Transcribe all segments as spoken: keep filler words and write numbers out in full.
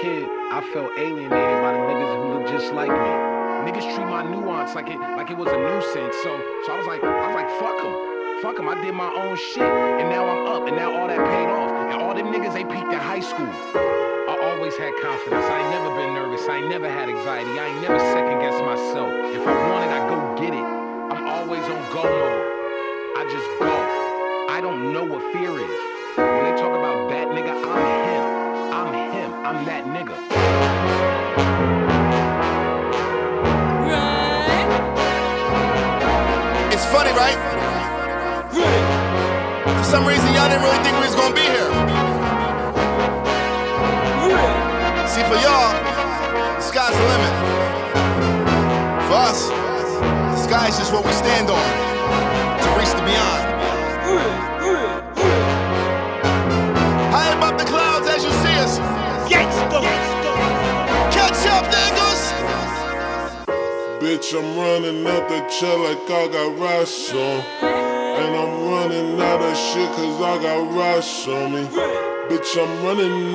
kid, I felt alienated by the niggas who look just like me. Niggas treat my nuance like it like it was a nuisance. So so I was like, I was like, fuck them. Fuck them. I did my own shit. And now I'm up. And now all that paid off. And all them niggas, they peaked in high school. I always had confidence. I ain't never been nervous. I ain't never had anxiety. I ain't never second guessed myself. If I want it, I go get it. I'm always on go mode. I just go. I don't know what fear is. When they talk about that nigga, I'm him. I'm him. I'm that nigga. It's funny, right? For some reason, y'all didn't really think we was gonna be here. See, for y'all, the sky's the limit. For us, the sky is just what we stand on to reach the beyond. High above the clouds as you see us. Catch up, niggas! Bitch, I'm running out the chair like I got rocks on. And I'm running out of shit cause I got rocks on me. Bitch, I'm running.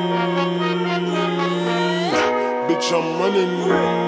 Bitch, I'm running.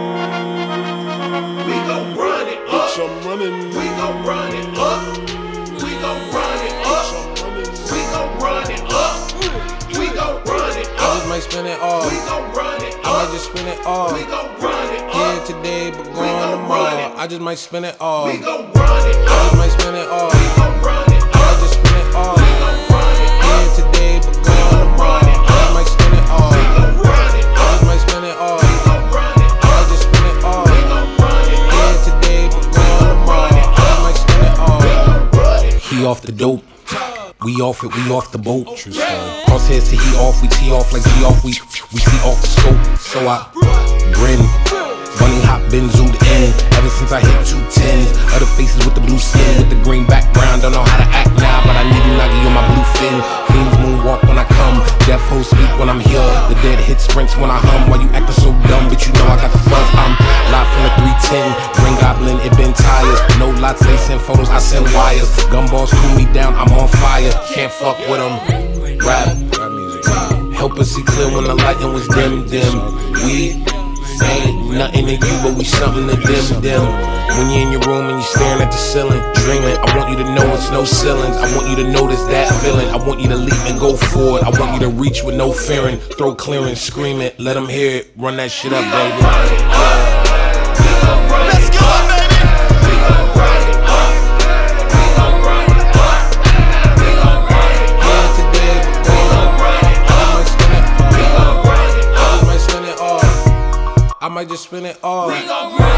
We gon' run it up. Bitch, I'm running. We gon' run it up. We gon' run it up. We gon' run it up. We gon' run it up. I just might spin it all. We gon' run it up. I might just spin it all. We gon' run it up. Here today, but gone tomorrow. I just might spin it all. We gon' run it up. I just might spin it all. We gon' run it up. I might just spin it all. We gon' run it up. Here today, but gone tomorrow. I just might spin it all. We gon' run it I up. just might spin it all. We gon' run it I might just spin it all. We gon' run it up. Here today, but gone tomorrow. I just might spin it all. He off the dope. We off it, we off the boat. True story. Crosshairs to he off, we tee off like he off, we we see off the scope. So I grin, bunny hop, been zoomed in. Ever since I hit two tens, other faces with the blue skin, with the green background. Don't know how to act now, but I need a nugget on my blue fin. Fiends moonwalk when I come, deaf hoes speak when I'm here. The dead hit sprints when I hum. Why you acting so dumb? But you know I got the fuzz. I'm live from the three ten, Green Goblin, it been tires. No lots, they send photos, I send wires. Gumballs cool me down, I'm on fire. Can't fuck with them. Rap, help us see clear when the lighting was dim, dim. We ain't nothing to you, but we something to them, them. When you're in your room and you're staring at the ceiling, dreaming, I want you to know it's no ceilings. I want you to notice that feeling. I want you to leap and go forward. I want you to reach with no fearing. Throw clearance, scream it, let them hear it. Run that shit up, baby. Let's go, baby! We gon' run it up. We gon' run it up. We gon' run it up. Here today, but gone tomorrow. I might spin it all. I just might spin it all. I might just spin it all. We gon' run